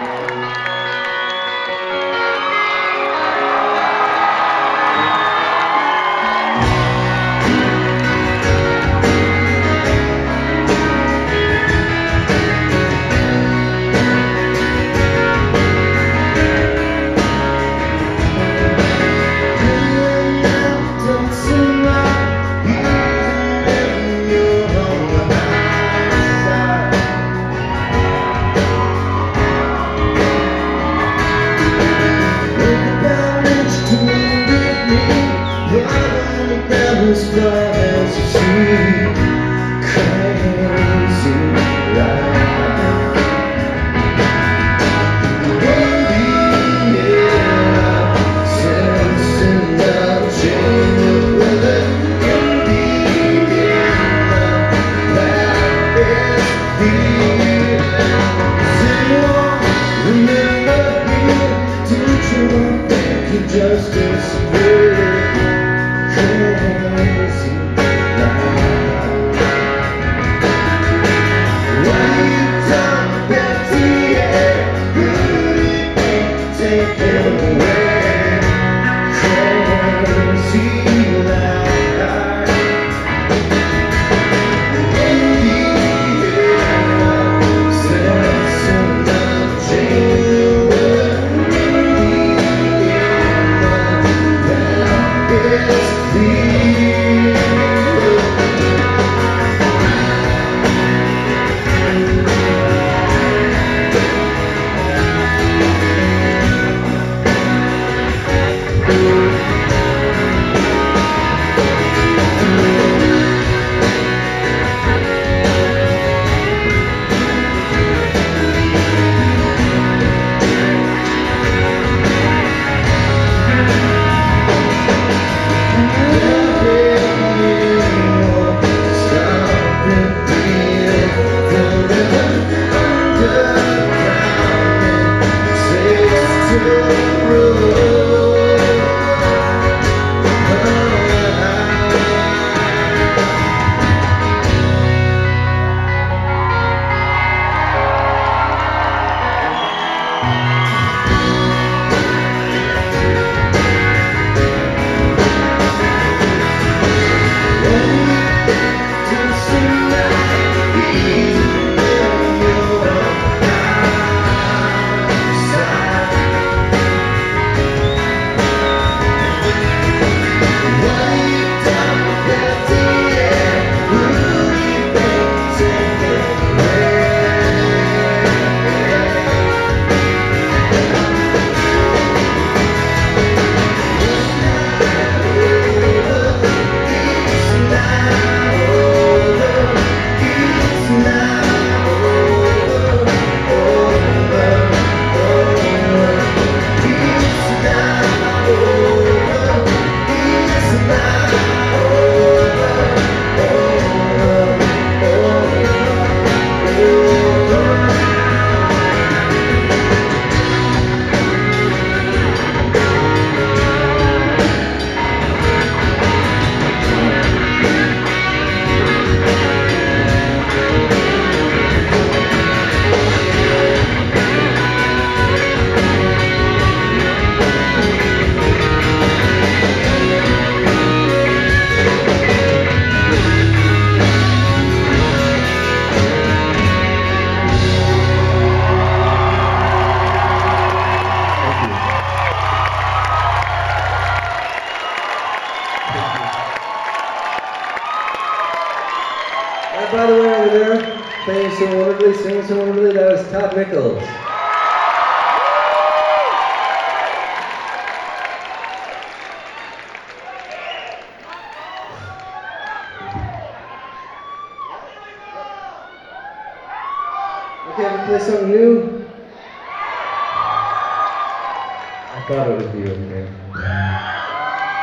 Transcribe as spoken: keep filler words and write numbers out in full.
As far as you see, crazy life. In the air, sensing the change with it. In the air, that is feeling. Remember me to try to just disappear. By the way, over there, playing so wonderfully, singing so wonderfully, that was Todd Nichols. Okay, we play something new. I thought it would be okay.